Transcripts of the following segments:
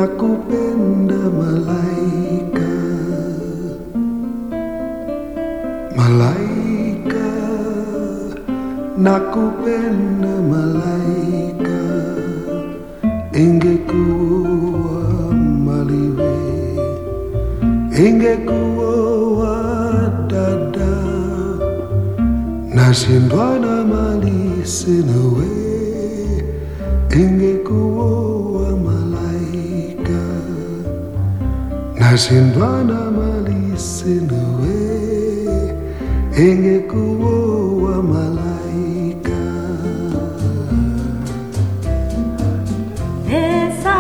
nakupenda malaika, malaika, nakupenda malaika, ingekuwa maliwe, ingekuwa dada, nashindwa na mali sina we, ingekuwa malaika, nashindwa na mali sina we, ingekuwa malaika. Pesa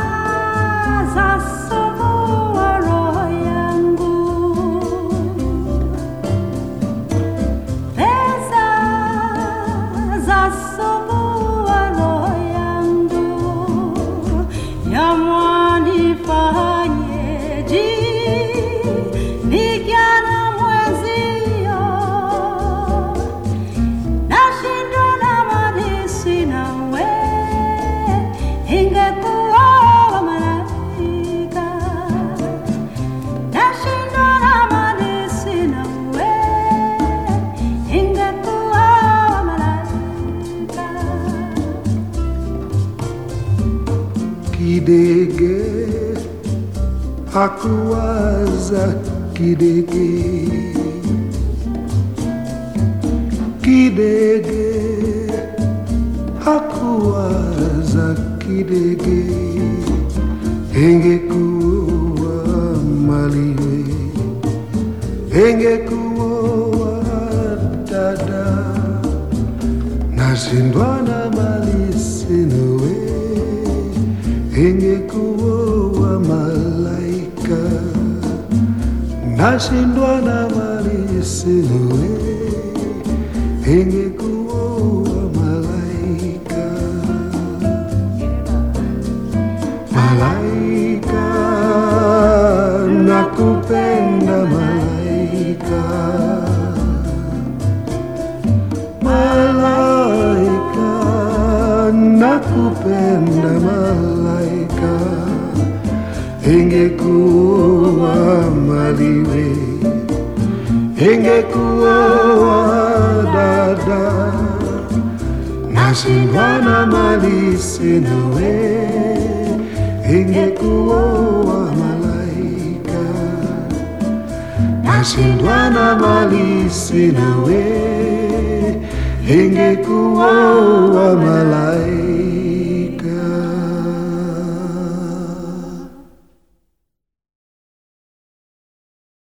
zasumbua roho yangu, pesa zasumbua roho yangu, yamwanifanyeje nikiana mwenzio, nashindwa na mali sina we, ingekuwa malaika, nashindwa na mali sina we, ingekuwa malaika. Kidege hakuwaza kidege, kidege hakuwaza kidege, ingekuwa maliwe, ingekuwa dada, nashindwa na mali sina we, ingekuwa malaika, nashindwa na mali sina we, ingekuwa malaika. Malaika, nakupenda malaika, malaika, nakupenda malaika, ingekuwa maliwe, ingekuwa dada, nashindwa na mali sina we, ingekuwa malaika, nashindwa na mali sina we, ingekuwa